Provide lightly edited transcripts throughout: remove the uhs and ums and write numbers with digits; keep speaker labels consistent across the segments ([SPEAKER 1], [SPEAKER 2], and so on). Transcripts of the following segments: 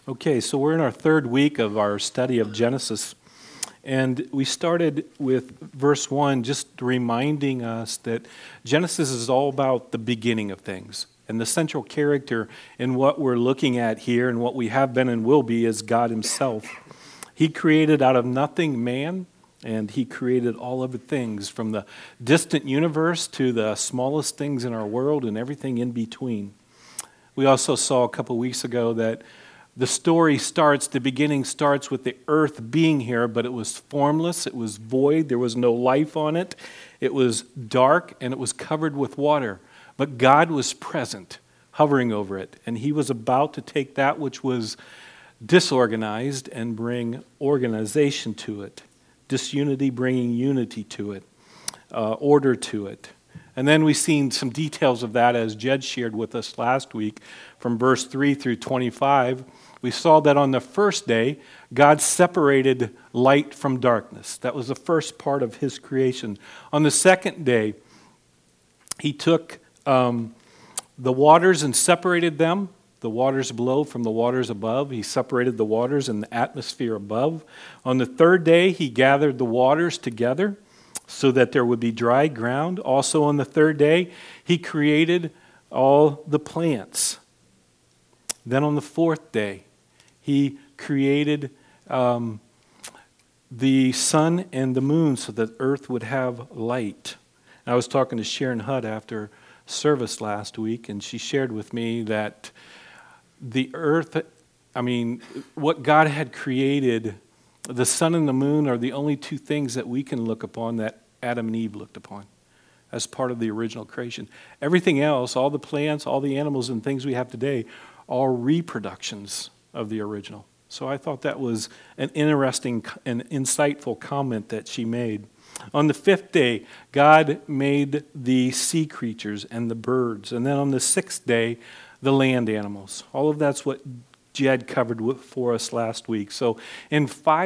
[SPEAKER 1] Okay, so we're in our third week of our study of Genesis, and we started with verse 1, just reminding us that Genesis is all about the beginning of things. And the central character in what we're looking at here and what we have been and will be is God himself. He created out of nothing man, and he created all other things, from the distant universe to the smallest things in our world and everything in between. We also saw a couple weeks ago that the beginning starts with the earth being here, but it was formless, it was void, there was no life on it, it was dark, and it was covered with water. But God was present, hovering over it, and he was about to take that which was disorganized and bring organization to it, disunity bringing unity to it, order to it. And then we've seen some details of that as Jed shared with us last week from verse 3 through 25. We saw that on the first day, God separated light from darkness. That was the first part of his creation. On the second day, he took the waters and separated them, the waters below from the waters above. He separated the waters in the atmosphere above. On the third day, he gathered the waters together so that there would be dry ground. Also on the third day, he created all the plants. Then on the fourth day, he created the sun and the moon so that earth would have light. I was talking to Sharon Hudd after service last week, and she shared with me that the earth, what God had created, the sun and the moon are the only two things that we can look upon that Adam and Eve looked upon as part of the original creation. Everything else, all the plants, all the animals and things we have today, are reproductions of the original. So I thought that was an interesting and insightful comment that she made. On the fifth day, God made the sea creatures and the birds. And then on the sixth day, the land animals. All of that's what Jed covered for us last week. So in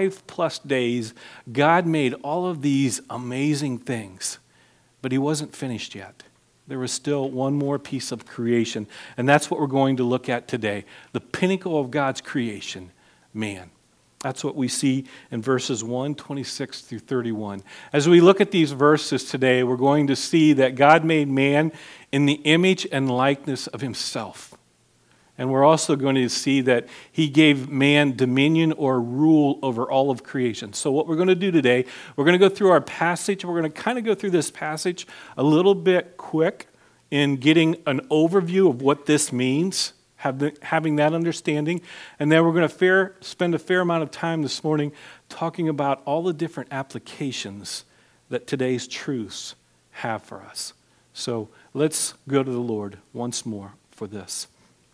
[SPEAKER 1] 5+ days, God made all of these amazing things, but he wasn't finished yet. There was still one more piece of creation, and that's what we're going to look at today. The pinnacle of God's creation, man. That's what we see in verses 1:26 through 31. As we look at these verses today, we're going to see that God made man in the image and likeness of himself. And we're also going to see that he gave man dominion or rule over all of creation. So what we're going to do today, we're going to go through our passage. We're going to kind of go through this passage a little bit quick in getting an overview of what this means, having that understanding. And then we're going to spend a fair amount of time this morning talking about all the different applications that today's truths have for us. So let's go to the Lord once more for this.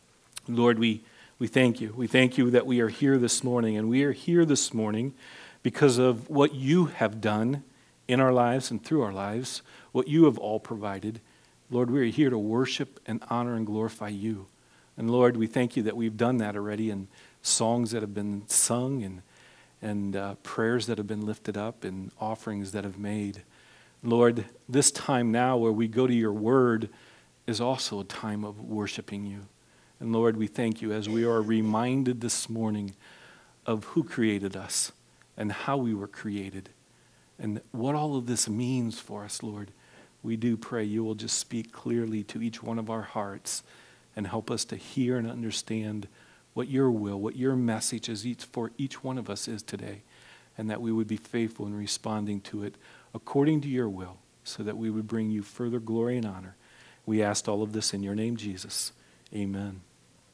[SPEAKER 1] Lord, we thank you. We thank you that we are here this morning, and we are here this morning because of what you have done in our lives and through our lives, what you have all provided. Lord, we are here to worship and honor and glorify you. And Lord, we thank you that we've done that already in songs that have been sung and prayers that have been lifted up and offerings that have made. Lord, this time now where we go to your word is also a time of worshiping you. And Lord, we thank you as we are reminded this morning of who created us and how we were created and what all of this means for us, Lord. We do pray you will just speak clearly to each one of our hearts and help us to hear and understand what your will, what your message is for each one of us is today, and that we would be faithful in responding to it according to your will, so that we would bring you further glory and honor. We asked all of this in your name, Jesus. Amen.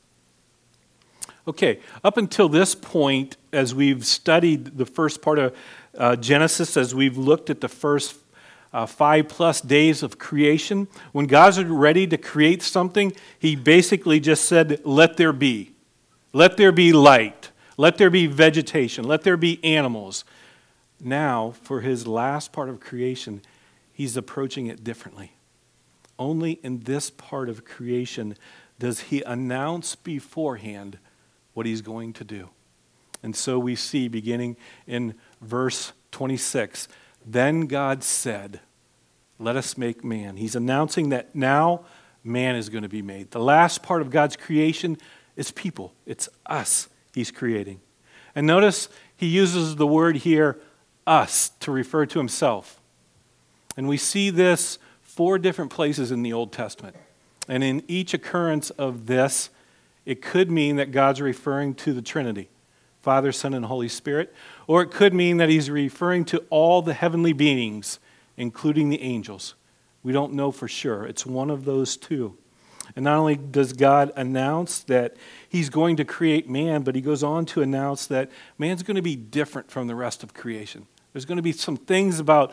[SPEAKER 1] Okay, up until this point, as we've studied the first part of Genesis, as we've looked at the first 5+ days of creation, when God's ready to create something, he basically just said, let there be. Let there be light. Let there be vegetation. Let there be animals. Now, for his last part of creation, he's approaching it differently. Only in this part of creation does he announce beforehand what he's going to do. And so we see, beginning in verse 26, then God said, let us make man. He's announcing that now man is going to be made. The last part of God's creation is people. It's us. he's creating. And notice he uses the word here, us, to refer to himself. And we see this 4 different places in the Old Testament. And in each occurrence of this, it could mean that God's referring to the Trinity, Father, Son, and Holy Spirit. Or it could mean that he's referring to all the heavenly beings, including the angels. We don't know for sure. It's one of those 2. And not only does God announce that he's going to create man, but he goes on to announce that man's going to be different from the rest of creation. There's going to be some things about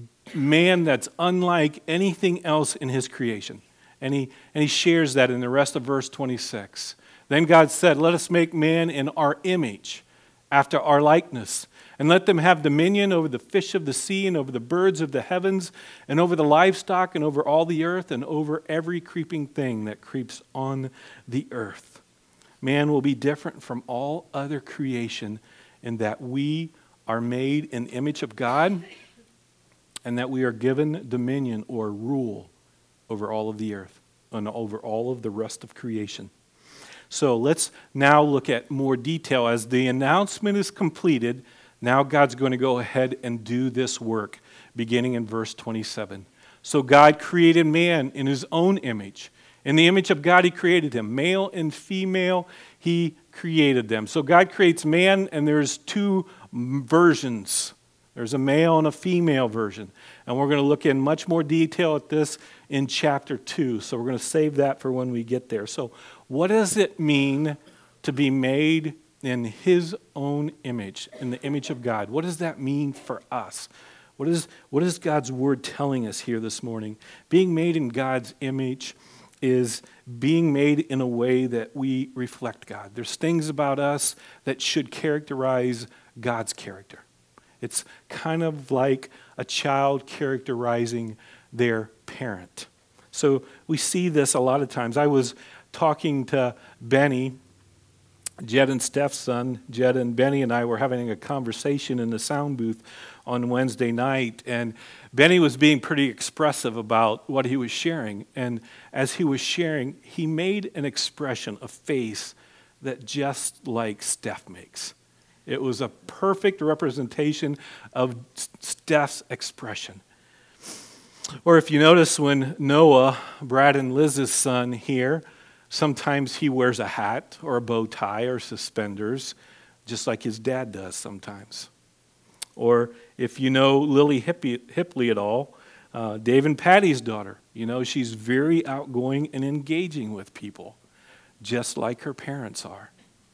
[SPEAKER 1] man that's unlike anything else in his creation. And he shares that in the rest of verse 26. Then God said, "Let us make man in our image, after our likeness, and let them have dominion over the fish of the sea and over the birds of the heavens and over the livestock and over all the earth and over every creeping thing that creeps on the earth." Man will be different from all other creation in that we are made in the image of God and that we are given dominion or rule over all of the earth and over all of the rest of creation. So let's now look at more detail. As the announcement is completed, now God's going to go ahead and do this work, beginning in verse 27. So God created man in his own image. In the image of God, he created him. Male and female, he created them. So God creates man, and there's 2 versions. There's a male and a female version. And we're going to look in much more detail at this in chapter 2. So we're going to save that for when we get there. So what does it mean to be made in his own image, in the image of God? What does that mean for us? What is God's word telling us here this morning? Being made in God's image is being made in a way that we reflect God. There's things about us that should characterize God's character. It's kind of like a child characterizing their parent. So we see this a lot of times. I was talking to Benny, Jed and Steph's son. Jed and Benny and I were having a conversation in the sound booth on Wednesday night, and Benny was being pretty expressive about what he was sharing. And as he was sharing, he made an expression, a face, that just like Steph makes. It was a perfect representation of Steph's expression. Or if you notice when Noah, Brad and Liz's son here, sometimes he wears a hat or a bow tie or suspenders, just like his dad does sometimes. Or if you know Lily Hipley at all, Dave and Patty's daughter, she's very outgoing and engaging with people, just like her parents are.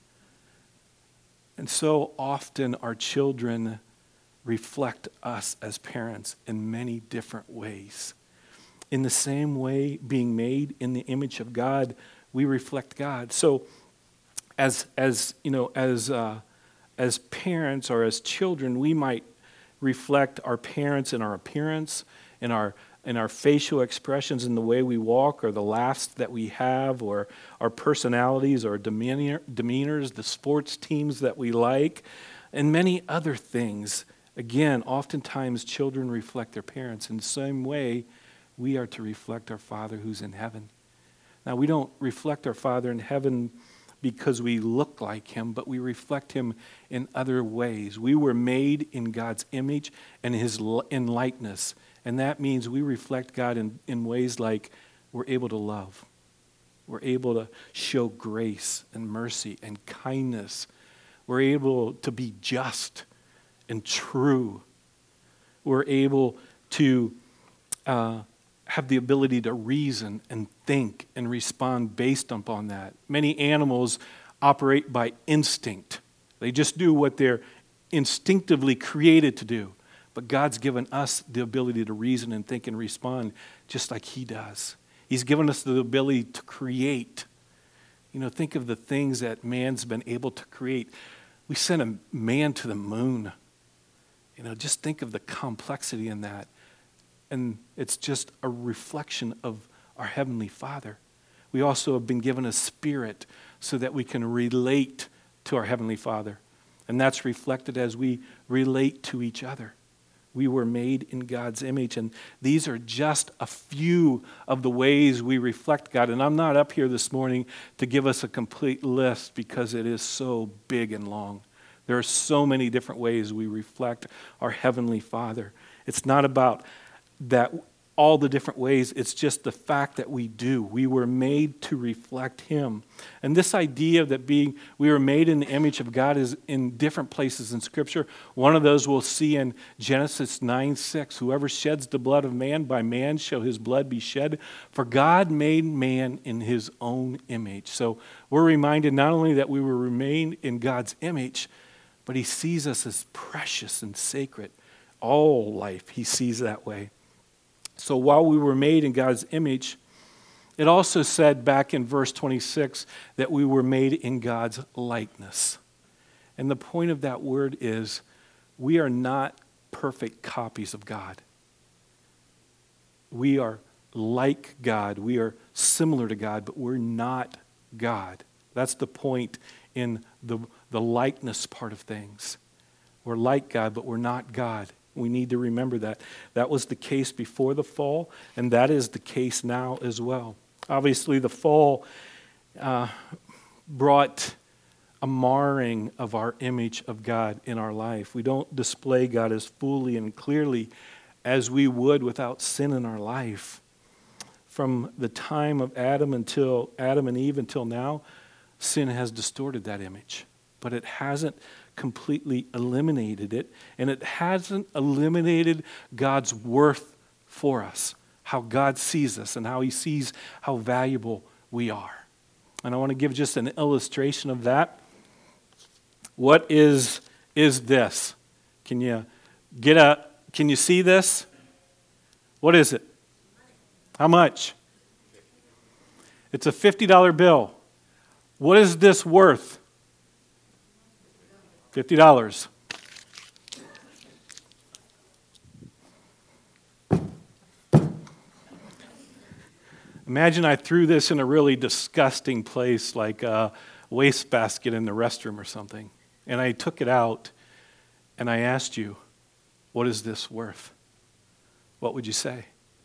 [SPEAKER 1] And so often our children reflect us as parents in many different ways. In the same way, being made in the image of God, we reflect God. So as parents or as children, we might reflect our parents in our appearance, in our facial expressions, in the way we walk, or the laughs that we have, or our personalities, or demeanors, the sports teams that we like, and many other things. Again, oftentimes children reflect their parents. In the same way, we are to reflect our Father who's in heaven. Now, we don't reflect our Father in heaven because we look like him, but we reflect him in other ways. We were made in God's image and in likeness. And that means we reflect God in ways like we're able to love. We're able to show grace and mercy and kindness. We're able to be just and true. We're able to have the ability to reason and think and respond based upon that. Many animals operate by instinct. They just do what they're instinctively created to do. But God's given us the ability to reason and think and respond just like he does. He's given us the ability to create. Think of the things that man's been able to create. We sent a man to the moon. Just think of the complexity in that. And it's just a reflection of our Heavenly Father. We also have been given a spirit so that we can relate to our Heavenly Father. And that's reflected as we relate to each other. We were made in God's image, and these are just a few of the ways we reflect God. And I'm not up here this morning to give us a complete list because it is so big and long. There are so many different ways we reflect our Heavenly Father. It's not about that all the different ways, it's just the fact that we do. We were made to reflect Him. And this idea that we were made in the image of God is in different places in Scripture. One of those we'll see in Genesis 9:6. Whoever sheds the blood of man, by man shall his blood be shed. For God made man in His own image. So we're reminded not only that we were made in God's image, but He sees us as precious and sacred. All life He sees that way. So while we were made in God's image, it also said back in verse 26 that we were made in God's likeness. And the point of that word is we are not perfect copies of God. We are like God. We are similar to God, but we're not God. That's the point in the likeness part of things. We're like God, but we're not God. We need to remember that. That was the case before the fall, and that is the case now as well. Obviously, the fall brought a marring of our image of God in our life. We don't display God as fully and clearly as we would without sin in our life. From the time of Adam and Eve until now, sin has distorted that image, but it hasn't completely eliminated it, and it hasn't eliminated God's worth for us, how God sees us and how He sees how valuable we are. And I want to give just an illustration of that. What is this? Can you see this? What is it? How much? It's a $50 bill. What is this worth? $50. Imagine I threw this in a really disgusting place like a wastebasket in the restroom or something, and I took it out and I asked you, what is this worth? What would you say?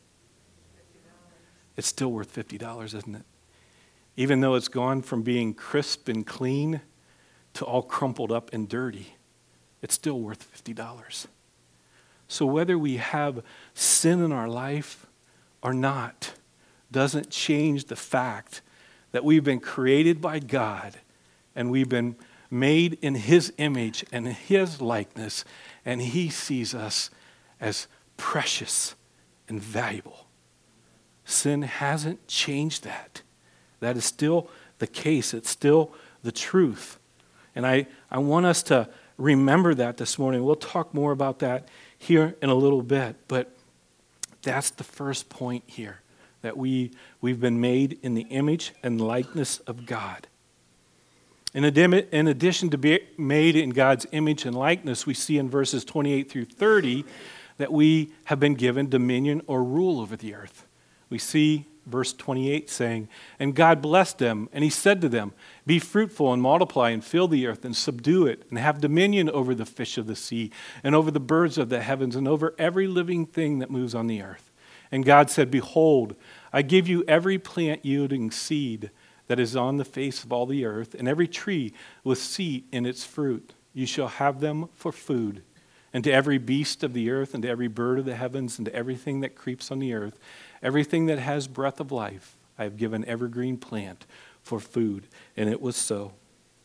[SPEAKER 1] It's still worth $50, isn't it? Even though it's gone from being crisp and clean to all crumpled up and dirty, it's still worth $50. So whether we have sin in our life or not doesn't change the fact that we've been created by God and we've been made in His image and His likeness, and He sees us as precious and valuable. Sin hasn't changed that. That is still the case. It's still the truth. And I want us to remember that this morning. We'll talk more about that here in a little bit. But that's the first point here, that we've been made in the image and likeness of God. In addition to being made in God's image and likeness, we see in verses 28 through 30 that we have been given dominion or rule over the earth. We see verse 28 saying, "And God blessed them, and He said to them, Be fruitful and multiply and fill the earth and subdue it, and have dominion over the fish of the sea, and over the birds of the heavens, and over every living thing that moves on the earth. And God said, Behold, I give you every plant yielding seed that is on the face of all the earth, and every tree with seed in its fruit. You shall have them for food. And to every beast of the earth, and to every bird of the heavens, and to everything that creeps on the earth, everything that has breath of life, I have given every green plant for food." And it was so.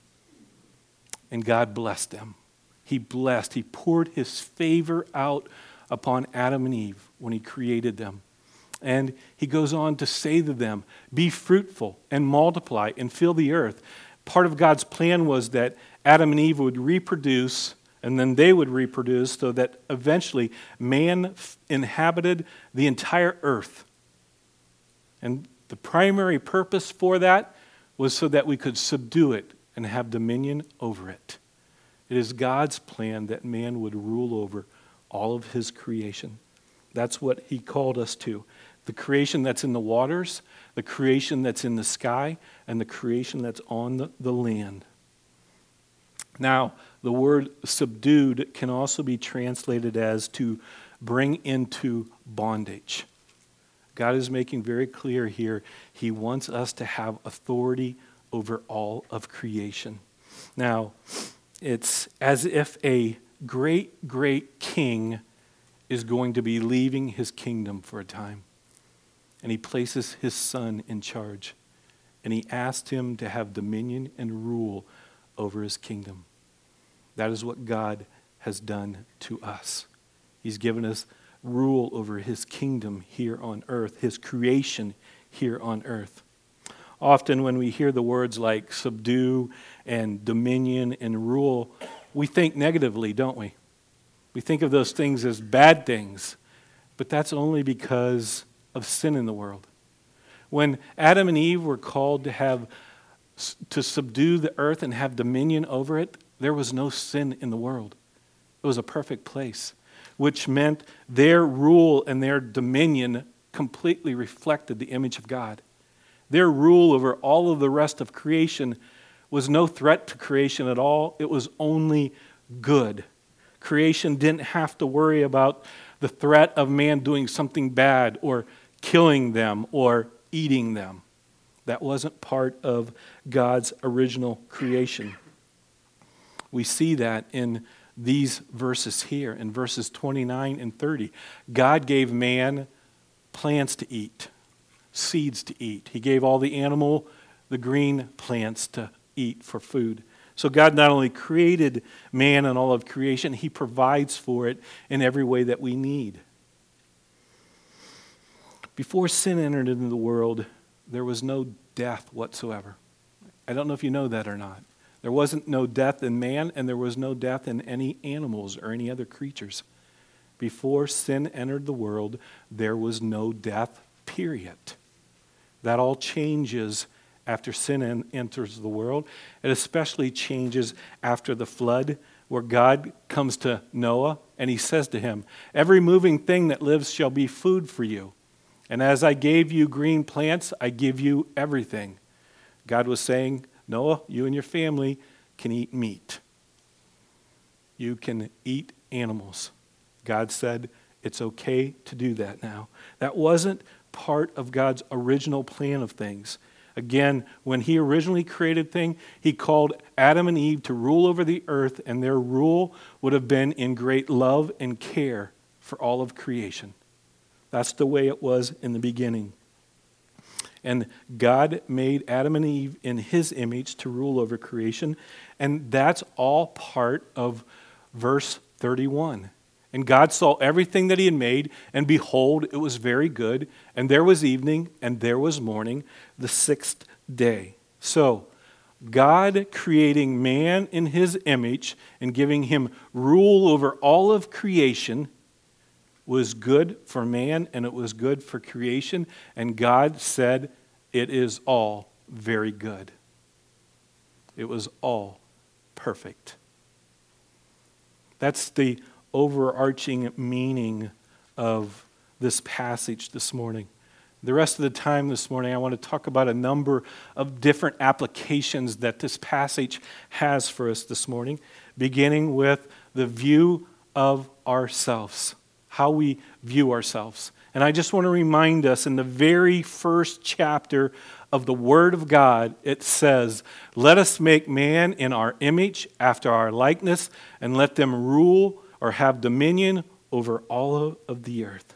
[SPEAKER 1] And God blessed them. He poured His favor out upon Adam and Eve when He created them. And He goes on to say to them, "Be fruitful and multiply and fill the earth." Part of God's plan was that Adam and Eve would reproduce, and then they would reproduce, so that eventually man inhabited the entire earth. And the primary purpose for that was so that we could subdue it and have dominion over it. It is God's plan that man would rule over all of His creation. That's what He called us to. The creation that's in the waters, the creation that's in the sky, and the creation that's on the land. Now, The word subdued can also be translated as to bring into bondage. God is making very clear here, he wants us to have authority over all of creation. Now, it's as if a great, great king is going to be leaving his kingdom for a time. And he places his son in charge. And he asked him to have dominion and rule over his kingdom. That is what God has done to us. He's given us rule over his kingdom here on earth, his creation here on earth. Often when we hear the words like subdue and dominion and rule, we think negatively, don't we? We think of those things as bad things, but that's only because of sin in the world. When Adam and Eve were called to subdue the earth and have dominion over it, there was no sin in the world. It was a perfect place, which meant their rule and their dominion completely reflected the image of God. Their rule over all of the rest of creation was no threat to creation at all. It was only good. Creation didn't have to worry about the threat of man doing something bad or killing them or eating them. That wasn't part of God's original creation. We see that in these verses here, in verses 29 and 30. God gave man plants to eat, seeds to eat. He gave all the green plants to eat for food. So God not only created man and all of creation, he provides for it in every way that we need. Before sin entered into the world, there was no death whatsoever. I don't know if you know that or not. There wasn't no death in man, and there was no death in any animals or any other creatures. Before sin entered the world, there was no death, period. That all changes after sin enters the world. It especially changes after the flood, where God comes to Noah and he says to him, "Every moving thing that lives shall be food for you. And as I gave you green plants, I give you everything." God was saying, Noah, you and your family can eat meat. You can eat animals. God said, it's okay to do that now. That wasn't part of God's original plan of things. Again, when he originally created things, he called Adam and Eve to rule over the earth, and their rule would have been in great love and care for all of creation. That's the way it was in the beginning. And God made Adam and Eve in his image to rule over creation, and that's all part of verse 31. And God saw everything that he had made, and behold, it was very good. And there was evening, and there was morning, the sixth day. So, God creating man in his image and giving him rule over all of creation was good for man, and it was good for creation. And God said, it is all very good. It was all perfect. That's the overarching meaning of this passage this morning. The rest of the time this morning, I want to talk about a number of different applications that this passage has for us this morning, beginning with the view of ourselves, how we view ourselves. And I just want to remind us, in the very first chapter of the Word of God, it says, "Let us make man in our image, after our likeness, and let them rule or have dominion over all of the earth."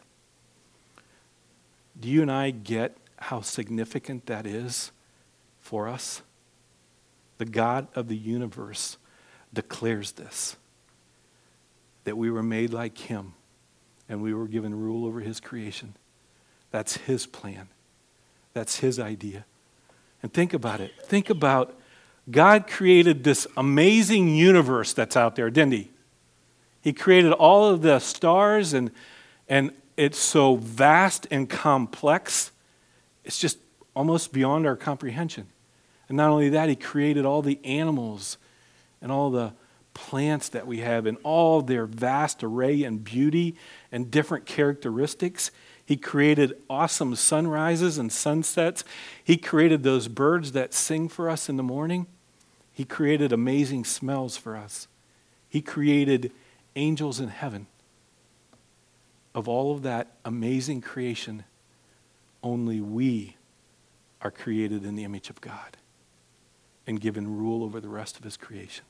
[SPEAKER 1] Do you and I get how significant that is for us? The God of the universe declares this, that we were made like him and we were given rule over his creation. That's his plan. That's his idea. And think about it. Think about God created this amazing universe that's out there, didn't he? He created all of the stars, and it's so vast and complex, it's just almost beyond our comprehension. And not only that, he created all the animals and all the plants that we have in all their vast array and beauty and different characteristics. He created awesome sunrises and sunsets. He created those birds that sing for us in the morning. He created amazing smells for us. He created angels in heaven. Of all of that amazing creation, only we are created in the image of God and given rule over the rest of his creation.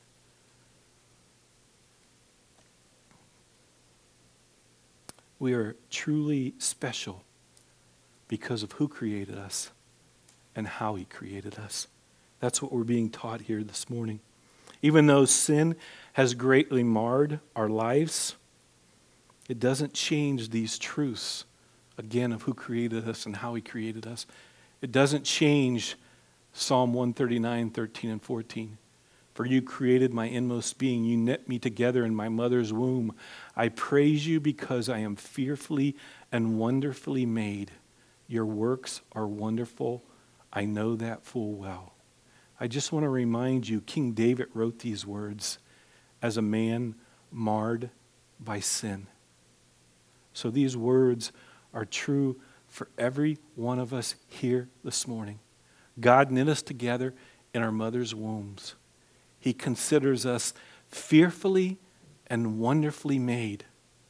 [SPEAKER 1] We are truly special because of who created us and how he created us. That's what we're being taught here this morning. Even though sin has greatly marred our lives, it doesn't change these truths, again, of who created us and how he created us. It doesn't change Psalm 139, 13 and 14. For you created my inmost being. You knit me together in my mother's womb. I praise you because I am fearfully and wonderfully made. Your works are wonderful. I know that full well. I just want to remind you, King David wrote these words as a man marred by sin. So these words are true for every one of us here this morning. God knit us together in our mother's wombs. He considers us fearfully and wonderfully made.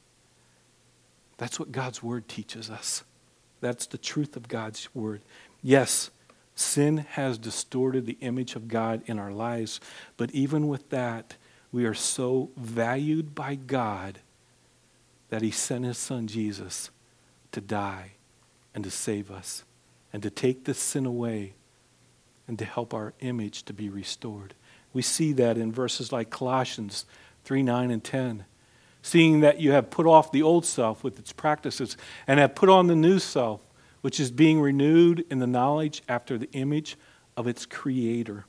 [SPEAKER 1] That's what God's word teaches us. That's the truth of God's word. Yes, sin has distorted the image of God in our lives, but even with that, we are so valued by God that he sent his son Jesus to die and to save us and to take this sin away and to help our image to be restored. We see that in verses like Colossians 3, 9, and 10. Seeing that you have put off the old self with its practices and have put on the new self, which is being renewed in the knowledge after the image of its creator.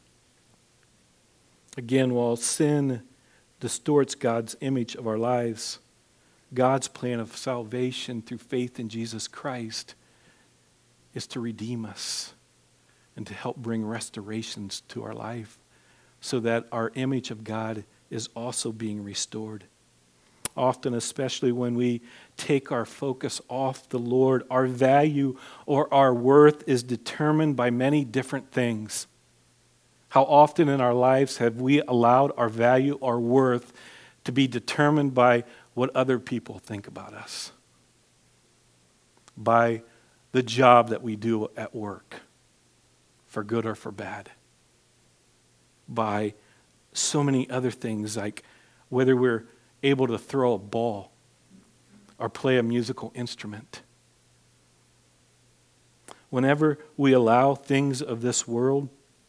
[SPEAKER 1] Again, while sin distorts God's image of our lives, God's plan of salvation through faith in Jesus Christ is to redeem us and to help bring restorations to our life so that our image of God is also being restored. Often, especially when we take our focus off the Lord, our value or our worth is determined by many different things. How often in our lives have we allowed our value or worth to be determined by what other people think about us? By the job that we do at work, for good or for bad. By so many other things, like whether we're able to throw a ball or play a musical instrument. Whenever we allow things of this world,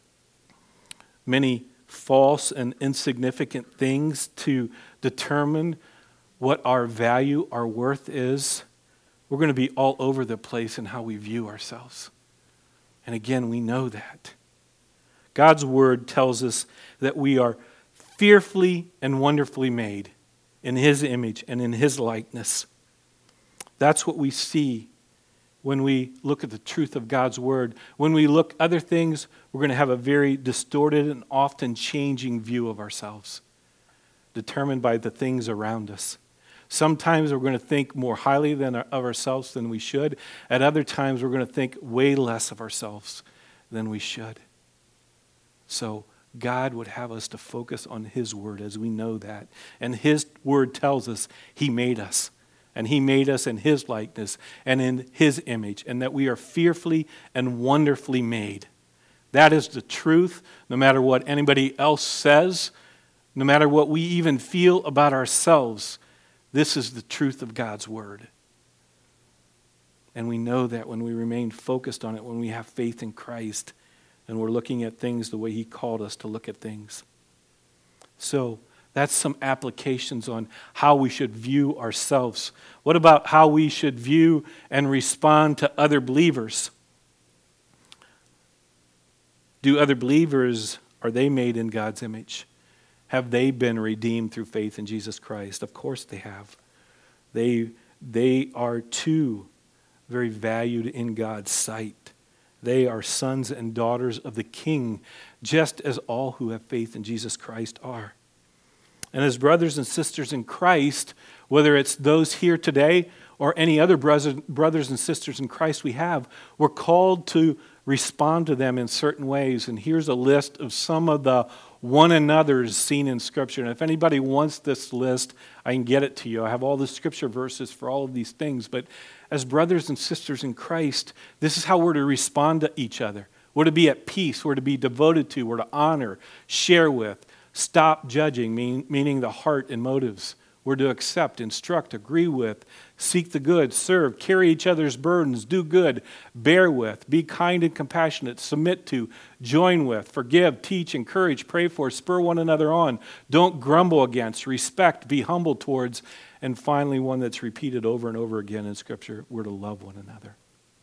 [SPEAKER 1] many false and insignificant things to determine what our value, our worth is, we're going to be all over the place in how we view ourselves. And again, we know that. God's word tells us that we are fearfully and wonderfully made in his image and in his likeness. That's what we see when we look at the truth of God's word. When we look other things, we're going to have a very distorted and often changing view of ourselves, determined by the things around us. Sometimes we're going to think more highly of ourselves than we should. At other times, we're going to think way less of ourselves than we should. So God would have us to focus on his word as we know that. And his word tells us he made us. And he made us in his likeness and in his image. And that we are fearfully and wonderfully made. That is the truth, no matter what anybody else says, no matter what we even feel about ourselves. This is the truth of God's word. And we know that when we remain focused on it, when we have faith in Christ, and we're looking at things the way he called us to look at things. So that's some applications on how we should view ourselves. What about how we should view and respond to other believers? Do other believers, are they made in God's image? Have they been redeemed through faith in Jesus Christ? Of course they have. They are too very valued in God's sight. They are sons and daughters of the King, just as all who have faith in Jesus Christ are. And as brothers and sisters in Christ, whether it's those here today or any other brothers and sisters in Christ we have, we're called to respond to them in certain ways. And here's a list of some of the one another is seen in Scripture. And if anybody wants this list, I can get it to you. I have all the Scripture verses for all of these things. But as brothers and sisters in Christ, this is how we're to respond to each other. We're to be at peace. We're to be devoted to. We're to honor, share with, stop judging, meaning the heart and motives. We're to accept, instruct, agree with, seek the good, serve, carry each other's burdens, do good, bear with, be kind and compassionate, submit to, join with, forgive, teach, encourage, pray for, spur one another on. Don't grumble against, respect, be humble towards. And finally, one that's repeated over and over again in Scripture, we're to love one another.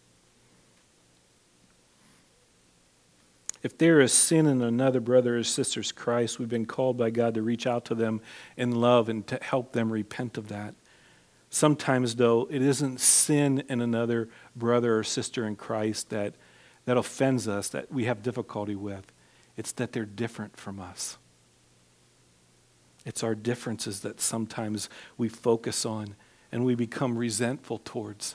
[SPEAKER 1] If there is sin in another brother or sister's Christ, we've been called by God to reach out to them in love and to help them repent of that. Sometimes, though, it isn't sin in another brother or sister in Christ that offends us, that we have difficulty with. It's that they're different from us. It's our differences that sometimes we focus on and we become resentful towards.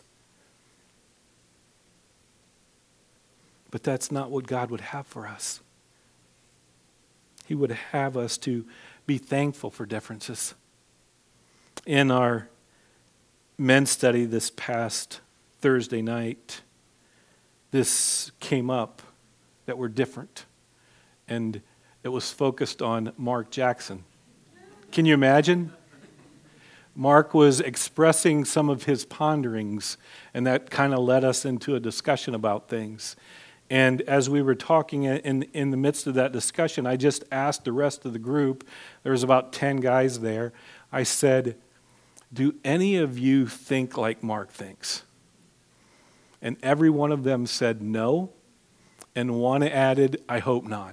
[SPEAKER 1] But that's not what God would have for us. He would have us to be thankful for differences. In our men's study this past Thursday night, this came up that we're different. And it was focused on Mark Jackson. Can you imagine? Mark was expressing some of his ponderings, and that kind of led us into a discussion about things. And as we were talking in the midst of that discussion, I just asked the rest of the group, there was about 10 guys there, I said, do any of you think like Mark thinks? And every one of them said no, and one added, I hope not.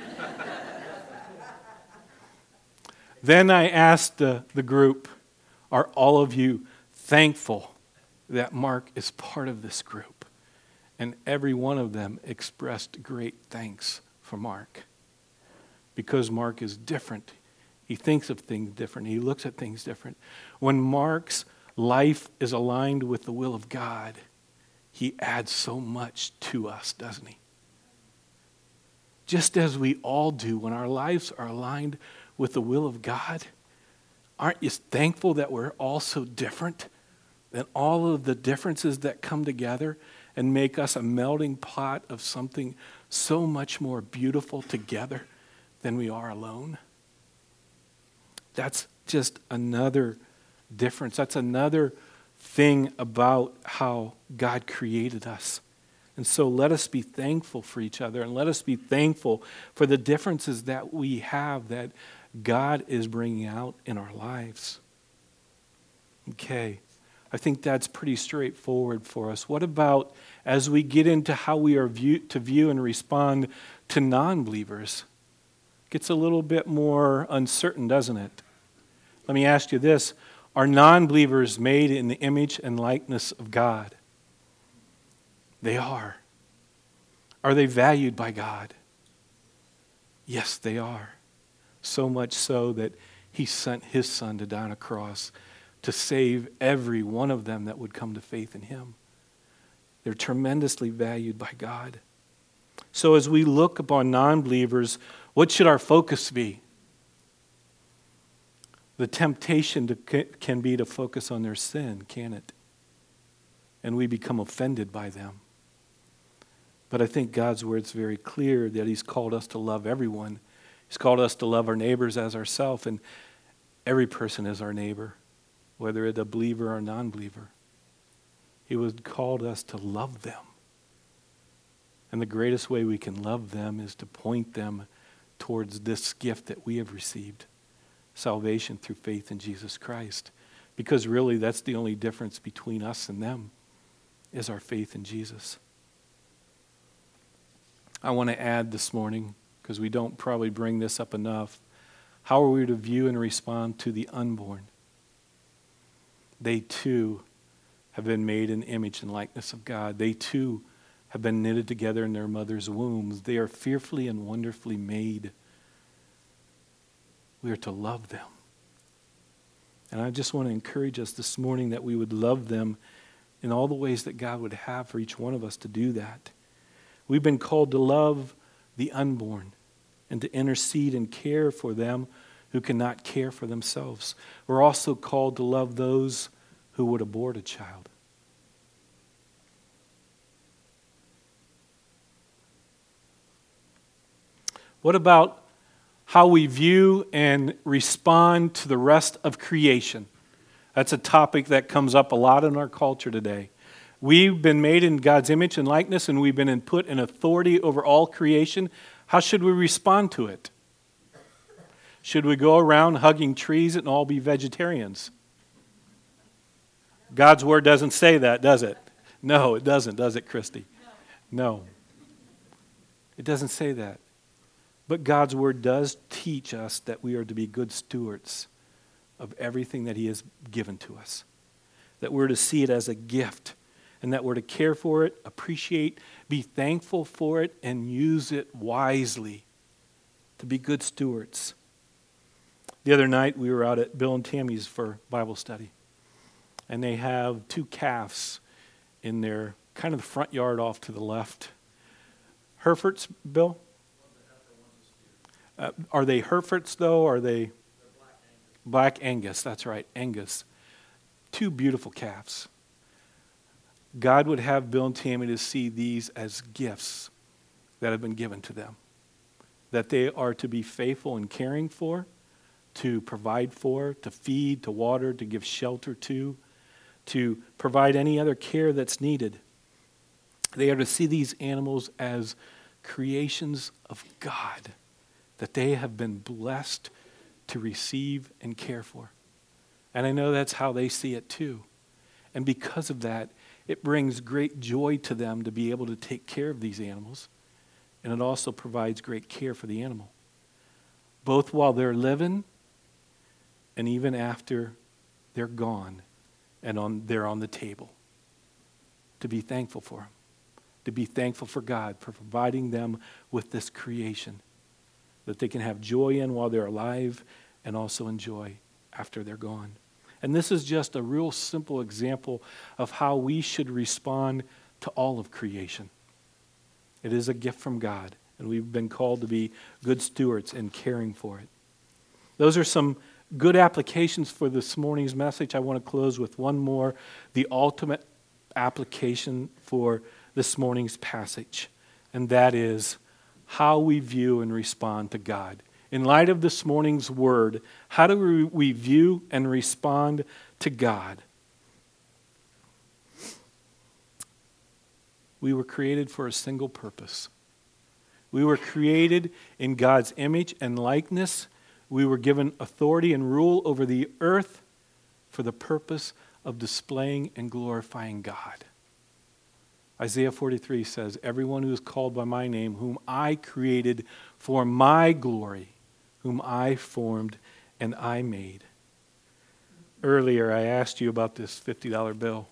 [SPEAKER 1] Then I asked the group, are all of you thankful that Mark is part of this group? And every one of them expressed great thanks for Mark. Because Mark is different. He thinks of things different. He looks at things different. When Mark's life is aligned with the will of God, he adds so much to us, doesn't he? Just as we all do when our lives are aligned with the will of God, aren't you thankful that we're all so different? And all of the differences that come together and make us a melting pot of something so much more beautiful together than we are alone. That's just another difference. That's another thing about how God created us. And so let us be thankful for each other, and let us be thankful for the differences that we have that God is bringing out in our lives. Okay. I think that's pretty straightforward for us. What about as we get into how we are to view and respond to non-believers? It gets a little bit more uncertain, doesn't it? Let me ask you this. Are non-believers made in the image and likeness of God? They are. Are they valued by God? Yes, they are. So much so that He sent His Son to die on a cross to save every one of them that would come to faith in Him. They're tremendously valued by God. So as we look upon non-believers, what should our focus be? The temptation can be to focus on their sin, can it? And we become offended by them. But I think God's word's very clear that He's called us to love everyone. He's called us to love our neighbors as ourselves, and every person is our neighbor, whether it's a believer or a non-believer. He would called us to love them. And the greatest way we can love them is to point them towards this gift that we have received, salvation through faith in Jesus Christ. Because really that's the only difference between us and them, is our faith in Jesus. I want to add this morning, because we don't probably bring this up enough, how are we to view and respond to the unborn? They too have been made in the image and likeness of God. They too have been knitted together in their mother's wombs. They are fearfully and wonderfully made. We are to love them. And I just want to encourage us this morning that we would love them in all the ways that God would have for each one of us to do that. We've been called to love the unborn. and to intercede and care for them who cannot care for themselves. We're also called to love those who would abort a child. What about how we view and respond to the rest of creation? That's a topic that comes up a lot in our culture today. We've been made in God's image and likeness, and we've been put in authority over all creation. How should we respond to it? Should we go around hugging trees and all be vegetarians? God's word doesn't say that, does it? No, it doesn't, does it, Christy? No. It doesn't say that. But God's word does teach us that we are to be good stewards of everything that he has given to us. That we're to see it as a gift, and that we're to care for it, appreciate, be thankful for it, and use it wisely to be good stewards. The other night, we were out at Bill and Tammy's for Bible study, and they have 2 calves in their kind of the front yard off to the left. Herefords, Bill? Are they Herefords, though? Or are they? Black Angus, that's right, Angus. 2 beautiful calves. God would have Bill and Tammy to see these as gifts that have been given to them, that they are to be faithful in caring for, to provide for, to feed, to water, to give shelter to provide any other care that's needed. They are to see these animals as creations of God, that they have been blessed to receive and care for. And I know that's how they see it too. And because of that, it brings great joy to them to be able to take care of these animals. And it also provides great care for the animal, both while they're living and even after they're gone and they're on the table. To be thankful for them. To be thankful for God for providing them with this creation that they can have joy in while they're alive and also enjoy after they're gone. And this is just a real simple example of how we should respond to all of creation. It is a gift from God, and we've been called to be good stewards in caring for it. Those are some good applications for this morning's message. I want to close with one more, the ultimate application for this morning's passage, and that is how we view and respond to God. In light of this morning's word, how do we view and respond to God? We were created for a single purpose. We were created in God's image and likeness. We were given authority and rule over the earth for the purpose of displaying and glorifying God. Isaiah 43 says, "Everyone who is called by my name, whom I created for my glory, whom I formed and I made." Earlier, I asked you about this $50 bill.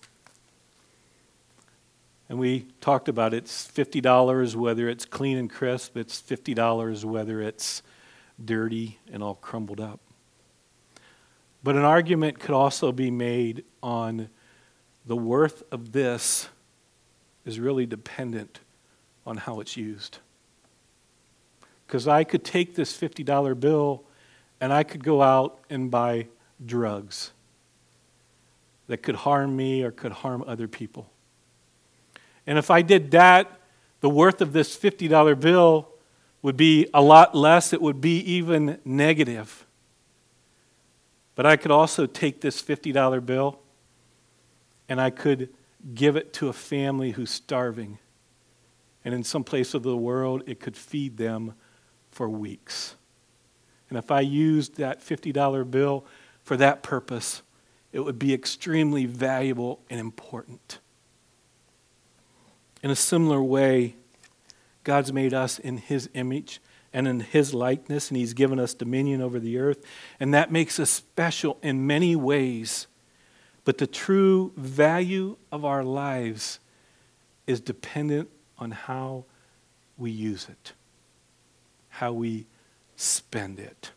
[SPEAKER 1] And we talked about it's $50 whether it's clean and crisp. It's $50 whether it's dirty and all crumbled up. But an argument could also be made on the worth of this is really dependent on how it's used. Because I could take this $50 bill and I could go out and buy drugs that could harm me or could harm other people. And if I did that, the worth of this $50 bill would be a lot less. It would be even negative. But I could also take this $50 bill and I could give it to a family who's starving. And in some place of the world, it could feed them for weeks. And if I used that $50 bill for that purpose, it would be extremely valuable and important. In a similar way, God's made us in his image and in his likeness, and he's given us dominion over the earth, and that makes us special in many ways. But the true value of our lives is dependent on how we use it, how we spend it.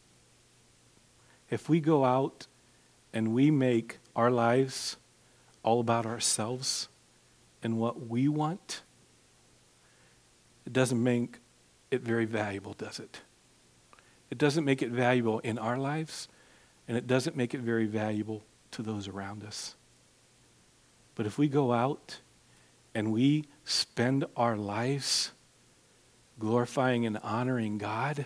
[SPEAKER 1] If we go out and we make our lives all about ourselves and what we want, it doesn't make it very valuable, does it? It doesn't make it valuable in our lives, and it doesn't make it very valuable to those around us. But if we go out and we spend our lives glorifying and honoring God,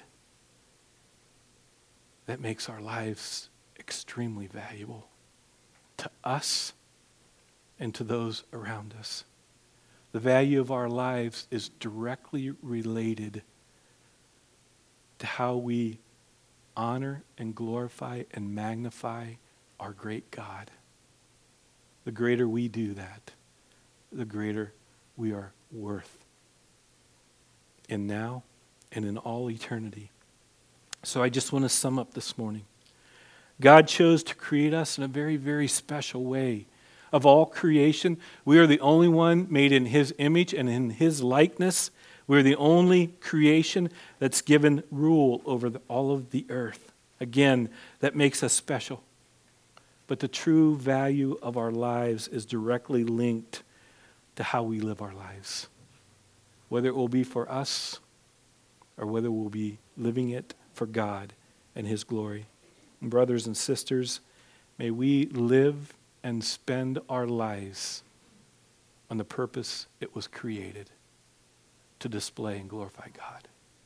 [SPEAKER 1] that makes our lives extremely valuable to us and to those around us. The value of our lives is directly related to how we honor and glorify and magnify our great God. The greater we do that, the greater we are worth in now and in all eternity. So I just want to sum up this morning. God chose to create us in a very, very special way. Of all creation, we are the only one made in His image and in His likeness. We're the only creation that's given rule over all of the earth. Again, that makes us special. But the true value of our lives is directly linked to how we live our lives. Whether it will be for us or whether we'll be living it for God and His glory. And brothers and sisters, may we live and spend our lives on the purpose it was created, to display and glorify God.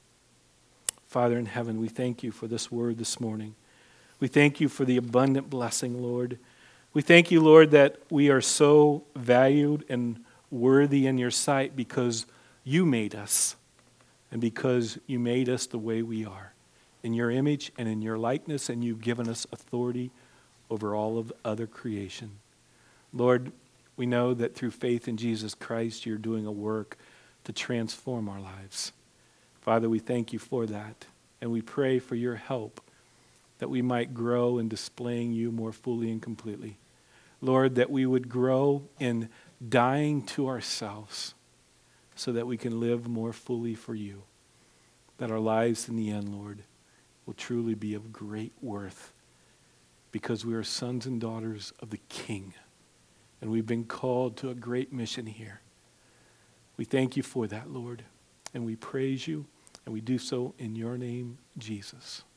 [SPEAKER 1] Father in heaven, we thank you for this word this morning. We thank you for the abundant blessing, Lord. We thank you, Lord, that we are so valued and worthy in your sight because you made us and because you made us the way we are, in your image and in your likeness, and you've given us authority over all of other creation. Lord, we know that through faith in Jesus Christ, you're doing a work to transform our lives. Father, we thank you for that, and we pray for your help that we might grow in displaying you more fully and completely. Lord, that we would grow in dying to ourselves so that we can live more fully for you. That our lives in the end, Lord, will truly be of great worth because we are sons and daughters of the King, and we've been called to a great mission here. We thank you for that, Lord, and we praise you, and we do so in your name, Jesus.